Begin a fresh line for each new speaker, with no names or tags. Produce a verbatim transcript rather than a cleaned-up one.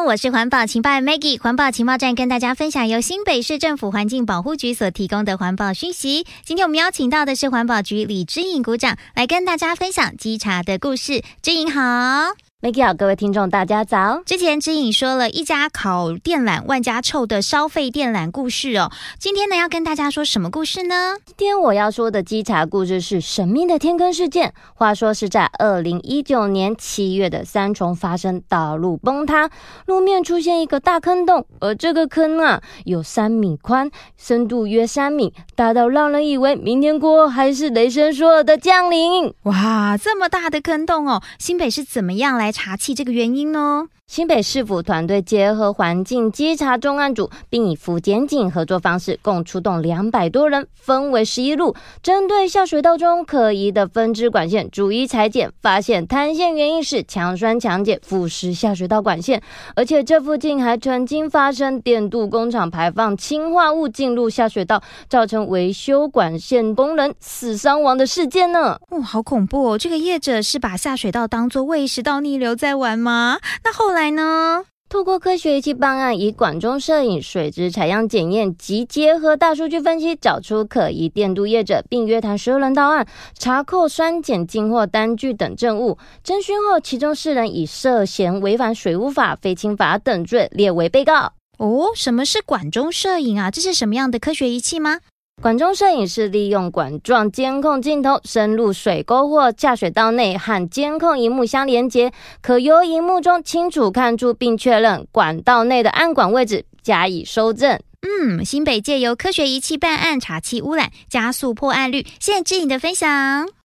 我是环保情报员 Maggie， 环保情报站跟大家分享由新北市政府环境保护局所提供的环保讯息。今天我们邀请到的是环保局李之颖股长来跟大家分享稽查的故事。之颖好。
Maggie 好，各位听众大家早。
之前之颖说了一家烤电缆万家臭的烧废电缆故事哦，今天呢要跟大家说什么故事呢？
今天我要说的稽查故事是神秘的天坑事件。话说是在二零一九年七月的三重发生道路崩塌，路面出现一个大坑洞，而这个坑啊有三米宽，深度约三米，大到让人以为明天过后还是雷神索尔的降临。
哇，这么大的坑洞哦，新北是怎么样来查缉这个原因呢？
新北市府团队结合环境稽查重案组，并以府检警合作方式，共出动两百多人，分为十一路，针对下水道中可疑的分支管线逐一裁剪，发现坍陷原因是强酸强碱腐蚀下水道管线，而且这附近还曾经发生电镀工厂排放氰化物进入下水道，造成维修管线工人死伤亡的事件呢。
哦，好恐怖哦！这个业者是把下水道当作胃食道逆流在玩吗？那后来呢？
透过科学仪器办案，以管中摄影、水质采样检验及结合大数据分析，找出可疑电镀业者，并约谈十二人到案，查扣酸碱进货单据等证物。侦讯后，其中四人以涉嫌违反水污法、废氢法等罪列为被告。
哦，什么是管中摄影啊？这是什么样的科学仪器吗？
管中摄影是利用管状监控镜头深入水沟或下水道内，和监控萤幕相连接，可由萤幕中清楚看出并确认管道内的暗管位置，加以收证。
嗯，新北借由科学仪器办案，查缉污染，加速破案率。谢谢之颖的分享。